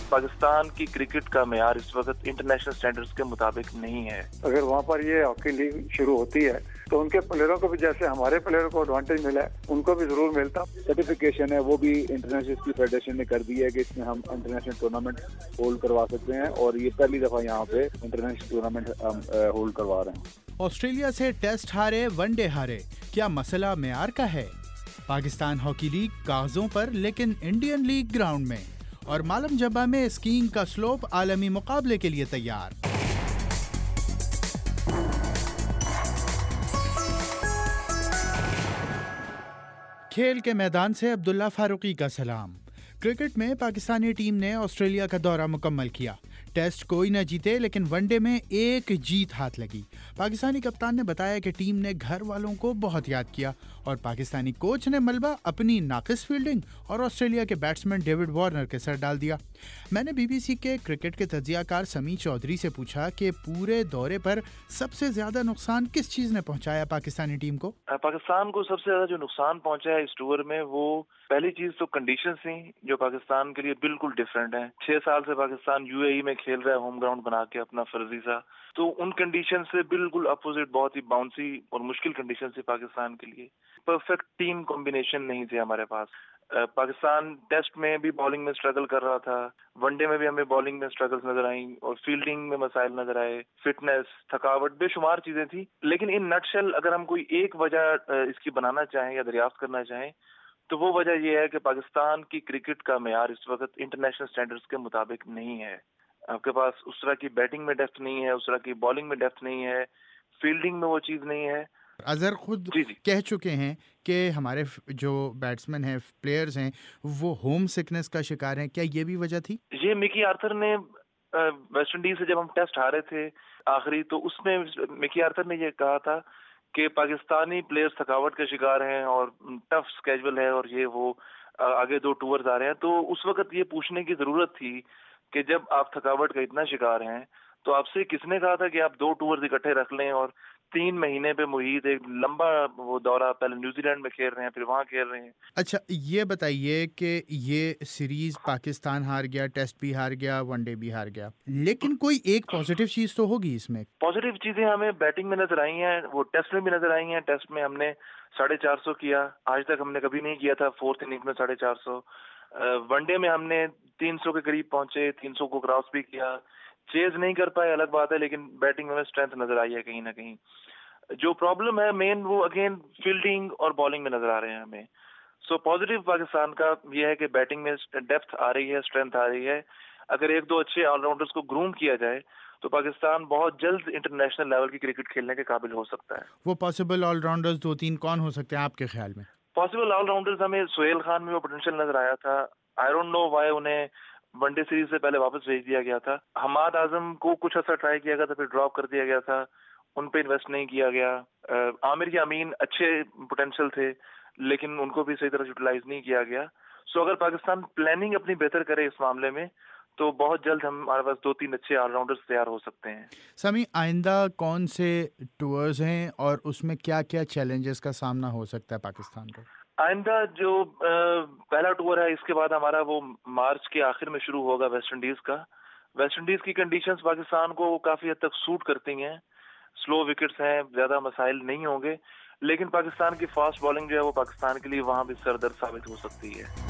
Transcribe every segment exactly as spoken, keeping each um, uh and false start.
پاکستان کی کرکٹ کا معیار اس وقت انٹرنیشنل سٹینڈرڈز کے مطابق نہیں ہے. اگر وہاں پر یہ ہاکی لیگ شروع ہوتی ہے تو ان کے پلیئروں کو بھی جیسے ہمارے پلیئروں کو ایڈوانٹیج ملا ہے ان کو بھی ضرور ملتا. سرٹیفکیشن ہے وہ بھی انٹرنیشنل فیڈریشن نے کر دی ہے کہ اس میں ہم انٹرنیشنل ٹورنامنٹ ہولڈ کروا سکتے ہیں اور یہ پہلی دفعہ یہاں پہ انٹرنیشنل ٹورنامنٹ ہم ہولڈ کروا رہے ہیں. آسٹریلیا سے ٹیسٹ ہارے ون ڈے ہارے، کیا مسئلہ معیار کا ہے؟ پاکستان ہاکی لیگ کاغذوں پر لیکن انڈین لیگ گراؤنڈ میں، اور مالم جبہ میں اسکیئنگ کا سلوپ عالمی مقابلے کے لیے تیار. کھیل کے میدان سے عبداللہ فاروقی کا سلام. کرکٹ میں پاکستانی ٹیم نے آسٹریلیا کا دورہ مکمل کیا. ٹیسٹ کوئی نہ جیتے لیکن ون ڈے میں ایک جیت ہاتھ لگی. پاکستانی کپتان نے بتایا کہ ٹیم نے گھر والوں کو بہت یاد کیا اور پاکستانی کوچ نے ملبہ اپنی ناقص فیلڈنگ اور آسٹریلیا کے بیٹسمین ڈیوڈ وارنر کے سر ڈال دیا. میں نے بی بی سی کے کرکٹ کے تجزیہ کار سمی چودھری سے پوچھا کہ پورے دورے پر سب سے زیادہ نقصان کس چیز نے پہنچایا پاکستانی ٹیم کو؟ پاکستان کو سب سے زیادہ جو نقصان پہنچا ہے اس ٹور میں، وہ پہلی چیز تو کنڈیشنز تھیں جو پاکستان کے لیے بالکل ڈفرینٹ ہیں. چھ سال سے پاکستان یو اے ای میں کھیل رہا ہے ہوم گراؤنڈ بنا کے اپنا فرضی سا، تو ان کنڈیشن سے بالکل اپوزٹ بہت ہی باؤنسی اور مشکل کنڈیشن تھی پاکستان کے لیے. پرفیکٹ ٹیم کمبینیشن نہیں تھے ہمارے پاس. پاکستان ٹیسٹ میں بھی بالنگ میں اسٹرگل کر رہا تھا، ون ڈے میں بھی ہمیں بالنگ میں اسٹرگلز نظر آئیں اور فیلڈنگ میں مسائل نظر آئے، فٹنس، تھکاوٹ، بے شمار چیزیں تھیں. لیکن ان نٹ شیل اگر ہم کوئی ایک وجہ اس کی بنانا چاہیں یا دریافت کرنا چاہیں تو وہ وجہ یہ ہے کہ پاکستان کی کرکٹ کا معیار اس وقت انٹرنیشنل سٹینڈرڈز کے مطابق نہیں ہے. آپ کے پاس اس طرح کی بیٹنگ میں ڈیپتھ نہیں ہے، اس طرح کی بالنگ میں ڈیپتھ نہیں ہے، فیلڈنگ میں وہ چیز نہیں ہے. اظہر خود جی جی. کہہ چکے ہیں کہ ہمارے جو بیٹسمین ہیں، پلیئرز ہیں، وہ ہوم سکنس کا شکار ہیں. کیا یہ بھی وجہ تھی؟ یہ مکی آرتھر نے ویسٹ انڈیز سے جب ہم ٹیسٹ ہارے تھے آخری، تو اس میں مکی آرتھر نے یہ کہا تھا کہ پاکستانی پلیئرز تھکاوٹ کے شکار ہیں اور ٹف سکیجول ہے اور یہ وہ آگے دو ٹورز آ رہے ہیں. تو اس وقت یہ پوچھنے کی ضرورت تھی کہ جب آپ تھکاوٹ کا اتنا شکار ہیں تو آپ سے کس نے کہا تھا کہ آپ دو ٹورز اکٹھے رکھ لیں اور تین مہینے پہ محیط ایک لمبا وہ دورہ، پہلے نیوزی لینڈ میں کھیل رہے ہیں پھر وہاں کھیل رہے ہیں. اچھا یہ بتائیے کہ یہ سیریز پاکستان ہار گیا، ٹیسٹ بھی ہار گیا، ون ڈے بھی ہار گیا، لیکن کوئی ایک پازیٹیو چیز تو ہوگی اس میں. پازیٹیو چیزیں ہمیں بیٹنگ میں نظر آئی ہیں، وہ ٹیسٹ میں بھی نظر آئی ہیں. ٹیسٹ میں ہم نے ساڑھے چار سو کیا، آج تک ہم نے کبھی نہیں کیا تھا فورتھ اننگ میں ساڑھے چار سو. ون ڈے میں ہم نے تین سو کے قریب پہنچے، تین سو کو کراس بھی کیا. چیز نہیں کر پائے الگ بات ہے، لیکن بیٹنگ میں اسٹرینتھ نظر آئی ہے کہیں نہ کہیں. جو پرابلم ہے مین وہ اگین فیلڈنگ اور بالنگ میں نظر آ رہے ہیں ہمیں. سو پازیٹیو پاکستان کا یہ ہے کہ بیٹنگ میں ڈیپتھ آ رہی ہے، اسٹرینتھ آ رہی ہے. اگر ایک دو اچھے آل راؤنڈرز کو گروم کیا جائے تو پاکستان بہت جلد انٹرنیشنل لیول کی کرکٹ کھیلنے کے قابل ہو سکتا ہے. وہ پاسبل آل راؤنڈرز دو تین کون ہو سکتے ہیں آپ کے خیال میں؟ پاسبل آل راؤنڈرز ہمیں سہیل خان میں وہ پوٹینشیل نظر آیا تھا. آئی ڈونٹ نو وائی انہیں ون ڈے سیریز سے پہلے واپس بھیج دیا گیا تھا. حماد اعظم کو کچھ عرصہ ٹرائی کیا گیا تھا، پھر ڈراپ کر دیا گیا تھا، ان پہ انویسٹ نہیں کیا گیا. عامر یا امین اچھے پوٹینشیل تھے لیکن ان کو بھی صحیح طرح یوٹیلائز نہیں کیا گیا. سو اگر پاکستان پلاننگ اپنی بہتر کرے اس معاملے میں تو بہت جلد ہمارے پاس دو تین اچھے آل راؤنڈرز تیار ہو سکتے ہیں. سمی، آئندہ کون سے ٹورز ہیں اور اس میں کیا کیا چیلنجز کا سامنا ہو سکتا ہے پاکستان کو؟ آئندہ جو پہلا ٹور ہے اس کے بعد ہمارا وہ مارچ کے آخر میں شروع ہوگا ویسٹ انڈیز کا. ویسٹ انڈیز کی کنڈیشنز پاکستان کو کافی حد تک سوٹ کرتی ہیں. سلو وکٹس ہیں، زیادہ مسائل نہیں ہوں گے، لیکن پاکستان کی فاسٹ بالنگ جو ہے وہ پاکستان کے لیے وہاں بھی سردرد ثابت ہو سکتی ہے.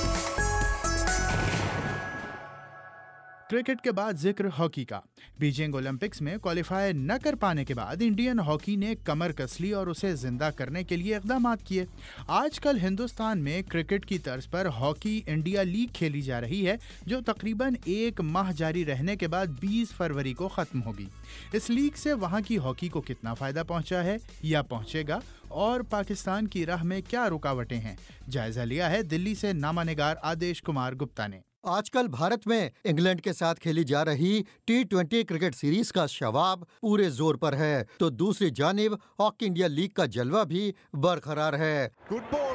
کرکٹ کے بعد ذکر ہاکی کا. بیجنگ اولمپکس میں کوالیفائی نہ کر پانے کے بعد انڈین ہاکی نے کمر کس لی اور اسے زندہ کرنے کے لیے اقدامات کیے. آج کل ہندوستان میں کرکٹ کی طرز پر ہاکی انڈیا لیگ کھیلی جا رہی ہے جو تقریباً ایک ماہ جاری رہنے کے بعد بیس فروری کو ختم ہوگی. اس لیگ سے وہاں کی ہاکی کو کتنا فائدہ پہنچا ہے یا پہنچے گا اور پاکستان کی راہ میں کیا رکاوٹیں ہیں، جائزہ لیا ہے دلی سے نامہ نگار آدیش کمار گپتا نے. آج کل بھارت میں انگلینڈ کے ساتھ کھیلی جا رہی ٹی ٹوینٹی کرکٹ سیریز کا شواب پورے زور پر ہے تو دوسری جانب ہاکی انڈیا لیگ کا جلوہ بھی برقرار ہے. Good ball in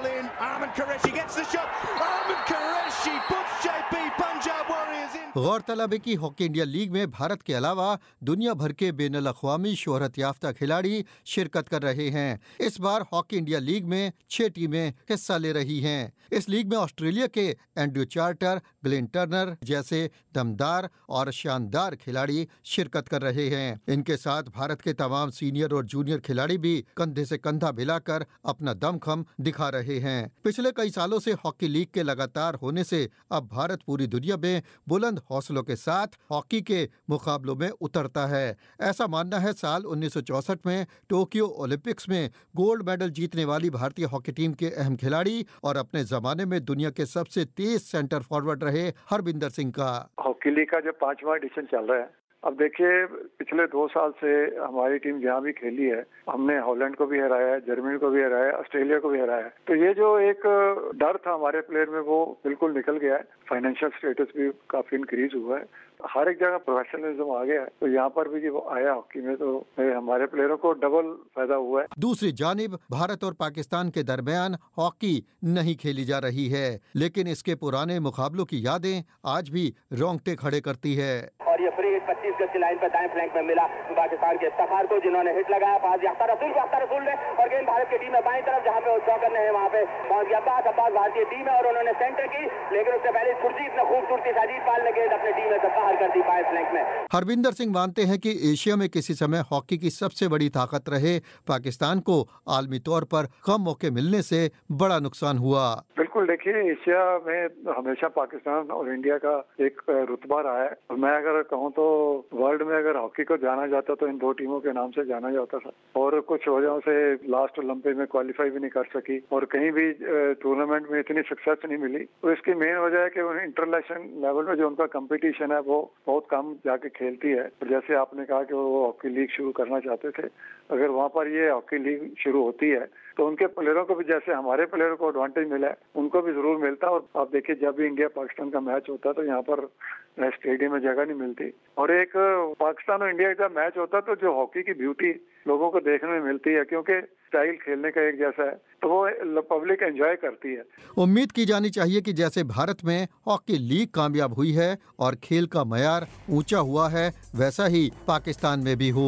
Arman Qureshi gets the shot. Arman Qureshi puts J P Punjab Warriors in. गौरतलब है कि हॉकी इंडिया लीग में भारत के अलावा दुनिया भर के बेनुल अक़वामी शोहरत याफ्ता खिलाड़ी शिरकत कर रहे हैं। इस बार हॉकी इंडिया लीग में छह टीमें हिस्सा ले रही हैं। इस लीग में ऑस्ट्रेलिया के एंड्रू चार्टर, ग्लेन टर्नर जैसे दमदार और शानदार खिलाड़ी शिरकत कर रहे हैं। इनके साथ भारत के तमाम सीनियर और जूनियर खिलाड़ी भी कंधे से कंधा मिलाकर अपना दमखम दिखा रहे हैं। पिछले कई सालों से हॉकी लीग के लगातार होने से अब भारत पूरी दुनिया में बुलंद हौसलों के साथ हॉकी के मुकाबलों में उतरता है। ऐसा मानना है साल उन्नीस सौ चौसठ में टोक्यो ओलंपिक्स में गोल्ड मेडल जीतने वाली भारतीय हॉकी टीम के अहम खिलाड़ी और अपने जमाने में दुनिया के सबसे तेज सेंटर फॉरवर्ड रहे हरविंदर सिंह का। हॉकी लीग का जो पांचवा एडिशन चल रहा है, अब देखिए पिछले दो साल से हमारी टीम जहाँ भी खेली है, हमने हॉलैंड को भी हराया है, जर्मनी को भी हराया है, ऑस्ट्रेलिया को भी हराया है। तो ये जो एक डर था हमारे प्लेयर में वो बिल्कुल निकल गया है। फाइनेंशियल स्टेटस भी काफी इंक्रीज हुआ है, हर एक जगह प्रोफेशनलिज्म आ गया है। तो यहाँ पर भी जब आया हॉकी में तो हमारे प्लेयरों को डबल फायदा हुआ है। दूसरी जानिब भारत और पाकिस्तान के दरमियान हॉकी नहीं खेली जा रही है, लेकिन इसके पुराने मुकाबलों की यादें आज भी रोंगटे खड़े करती है। और ये फ्री हिट पच्चीस गज की लाइन पर दाएं फ्लैंक में मिला पाकिस्तान के इफ्तिखार को, जिन्होंने हिट लगाया पास याफ्ता रसूल याफ्ता रसूल ने, और गेंद भारत की टीम में बाईं तरफ जहां पे ड्रॉ करने हैं वहां पे पहुंच गया अब्बास अब्बास भारतीय टीम है और उन्होंने सेंटर की, लेकिन उससे पहले सुरजीत ने खूबसूरती से अजीत पाल ने गेंद अपनी टीम में से बाहर कर दी बाएं फ्लैंक में। हरविंदर सिंह मानते हैं कि एशिया में किसी समय हॉकी की सबसे बड़ी ताकत रहे पाकिस्तान को आलमी तौर पर कम मौके मिलने से बड़ा नुकसान हुआ। बिल्कुल, देखिए एशिया में हमेशा पाकिस्तान और इंडिया का एक रुतबा रहा है। मैं अगर कहूँ तो वर्ल्ड में अगर हॉकी को जाना जाता तो इन दो टीमों के नाम से जाना जाता था, और कुछ वजहों से लास्ट ओलंपिक में क्वालिफाई भी नहीं कर सकी और कहीं भी टूर्नामेंट में इतनी सक्सेस नहीं मिली। तो इसकी मेन वजह है कि इंटरनेशनल लेवल में जो उनका कंपटीशन है वो बहुत कम जाके खेलती है। जैसे आपने कहा कि वो हॉकी लीग शुरू करना चाहते थे, अगर वहाँ पर ये हॉकी लीग शुरू होती है तो उनके प्लेयरों को भी, जैसे हमारे प्लेयरों को एडवांटेज मिला है, उनको भी जरूर मिलता। और आप देखिए जब भी इंडिया पाकिस्तान का मैच होता है तो यहाँ पर स्टेडियम में जगह नहीं मिलती, और एक पाकिस्तान और इंडिया का मैच होता है तो जो हॉकी की ब्यूटी लोगों को देखने में मिलती है, क्योंकि स्टाइल खेलने का एक जैसा है तो वो पब्लिक एंजॉय करती है। उम्मीद की जानी चाहिए कि जैसे भारत में हॉकी लीग कामयाब हुई है और खेल का मयार ऊंचा हुआ है, वैसा ही पाकिस्तान में भी हो।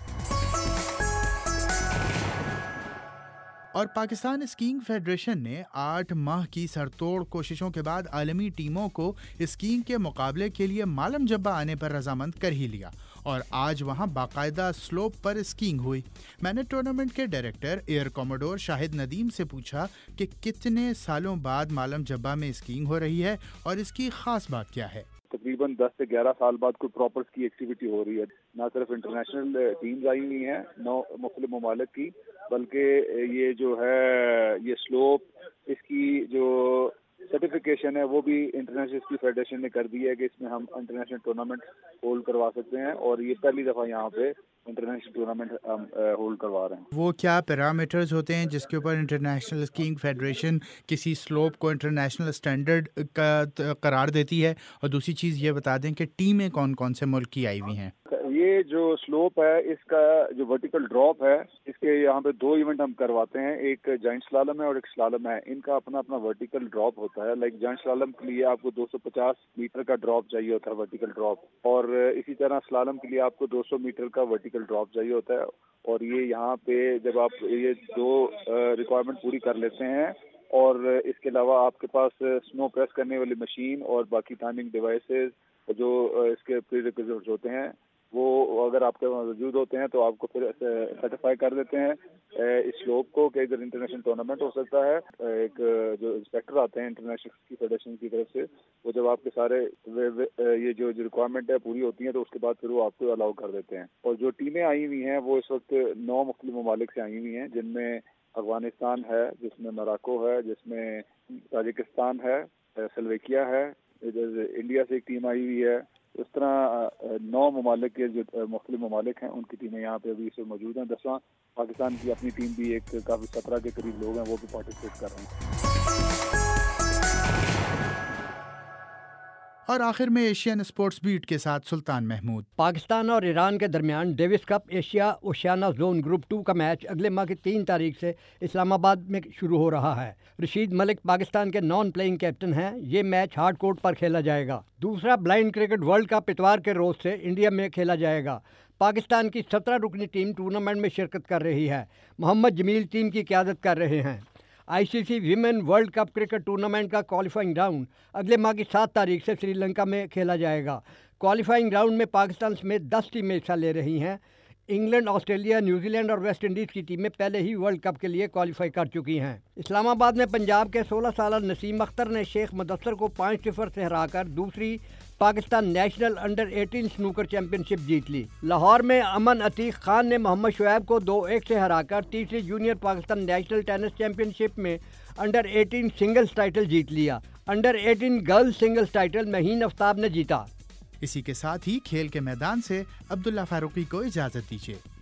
और पाकिस्तान स्कीइंग फेडरेशन ने आठ माह की सरतोड़ कोशिशों के बाद आलमी टीमों को स्कीइंग के मुकाबले के लिए मालम जब्बा आने पर रजामंद कर ही लिया और आज वहां बाकायदा स्लोप पर स्कीइंग हुई। मैंने टूर्नामेंट के director air commodore Shahid Nadeem से पूछा कि कितने सालों बाद मालम जब्बा में स्कीइंग हो रही है और इसकी खास बात क्या है। तकरीबन दस से ग्यारह साल बाद कोई प्रॉपर की एक्टिविटी हो रही है। ना सिर्फ इंटरनेशनल टीम्स आई हुई हैं नौ मुख्तलिफ ममालिक की, बल्कि ये जो है ये स्लोप, इसकी जो सर्टिफिकेशन है वो भी इंटरनेशनल स्की फेडरेशन ने कर दी है कि इसमें हम इंटरनेशनल टूर्नामेंट होल्ड करवा सकते हैं, और ये पहली दफ़ा यहाँ पे इंटरनेशनल टूर्नामेंट होल्ड करवा रहे हैं। वो क्या पैरामीटर्स होते हैं जिसके ऊपर इंटरनेशनल स्कीइंग फेडरेशन किसी स्लोप को इंटरनेशनल स्टैंडर्ड का करार देती है? और दूसरी चीज़ ये बता दें कि टीमें कौन कौन से मुल्क की आई हुई हैं? ये जो स्लोप है इसका जो वर्टिकल ड्रॉप है, इसके यहाँ पे दो इवेंट हम करवाते हैं, एक जाइंट स्लालम है और एक स्लालम है। इनका अपना अपना वर्टिकल ड्रॉप होता है। लाइक जाइंट स्लालम के लिए आपको दो सौ पचास मीटर का ड्रॉप चाहिए होता है वर्टिकल ड्रॉप, और इसी तरह स्लालम के लिए आपको दो सौ मीटर का वर्टिकल ड्रॉप चाहिए होता है। और ये यहाँ पे जब आप ये दो रिक्वायरमेंट पूरी कर लेते हैं, और इसके अलावा आपके पास स्नो प्रेस करने वाली मशीन और बाकी टाइमिंग डिवाइसेस जो इसके प्रीरिक्विजिट्स होते हैं वो अगर आपके मौजूद होते हैं तो आपको फिर सर्टिफाई कर देते हैं इस स्लोप को कि इधर इंटरनेशनल टूर्नामेंट हो सकता है। एक जो इंस्पेक्टर आते हैं इंटरनेशनल स्की फेडरेशन की तरफ से, वो जब आपके सारे वे, वे, ये जो जो रिक्वायरमेंट है पूरी होती है तो उसके बाद फिर वो आपको अलाउ कर देते हैं। और जो टीमें आई हुई हैं वो इस वक्त नौ मुख्तलिफ ममालिक से आई हुई हैं, जिनमें अफगानिस्तान है, जिसमें मोरक्को है, जिसमें ताजिकिस्तान है, स्लोवेकिया है, इधर इंडिया से एक टीम आई हुई है। इस तरह नौ ममालिक के जो मुख्तलिफ ममालिक हैं उनकी टीमें यहाँ पे अभी से मौजूद हैं। दसवां पाकिस्तान की अपनी टीम भी एक काफ़ी सत्रह के करीब लोग हैं, वो भी पार्टिसिपेट कर रहे हैं। اور آخر میں ایشین اسپورٹس بیٹ کے ساتھ سلطان محمود۔ پاکستان اور ایران کے درمیان Davis cup Asia Oceania zone group two کا میچ اگلے ماہ کی تین تاریخ سے اسلام آباد میں شروع ہو رہا ہے۔ رشید ملک پاکستان کے نان پلئنگ کیپٹن ہیں۔ یہ میچ ہارڈ کورٹ پر کھیلا جائے گا۔ دوسرا بلائنڈ کرکٹ ورلڈ کپ اتوار کے روز سے انڈیا میں کھیلا جائے گا۔ پاکستان کی سترہ رکنی ٹیم ٹورنامنٹ میں شرکت کر رہی ہے۔ محمد جمیل ٹیم کی قیادت کر رہے ہیں۔ I C C women world cup cricket tournament کا کوالیفائنگ راؤنڈ اگلے ماہ کی سات تاریخ سے سری لنکا میں کھیلا جائے گا۔ کوالیفائنگ راؤنڈ میں پاکستان سمیت دس ٹیمیں حصہ لے رہی ہیں۔ انگلینڈ، آسٹریلیا، نیوزی لینڈ اور ویسٹ انڈیز کی ٹیمیں پہلے ہی ورلڈ کپ کے لیے کوالیفائی کر چکی ہیں۔ اسلام آباد میں پنجاب کے سولہ سالہ نسیم اختر نے شیخ مدثر کو پانچ صفر سے ہرا کر دوسری Pakistan national under eighteen snooker championship جیت لی۔ لاہور میں امن عتیق خان نے محمد شعیب کو دو ایک سے ہرا کر تیسری junior Pakistan national tennis championship میں انڈر ایٹین سنگلز ٹائٹل جیت لیا۔ Under eighteen girls singles title Mahin Aftab نے جیتا۔ اسی کے ساتھ ہی کھیل کے میدان سے عبداللہ فاروقی کو اجازت دیجیے۔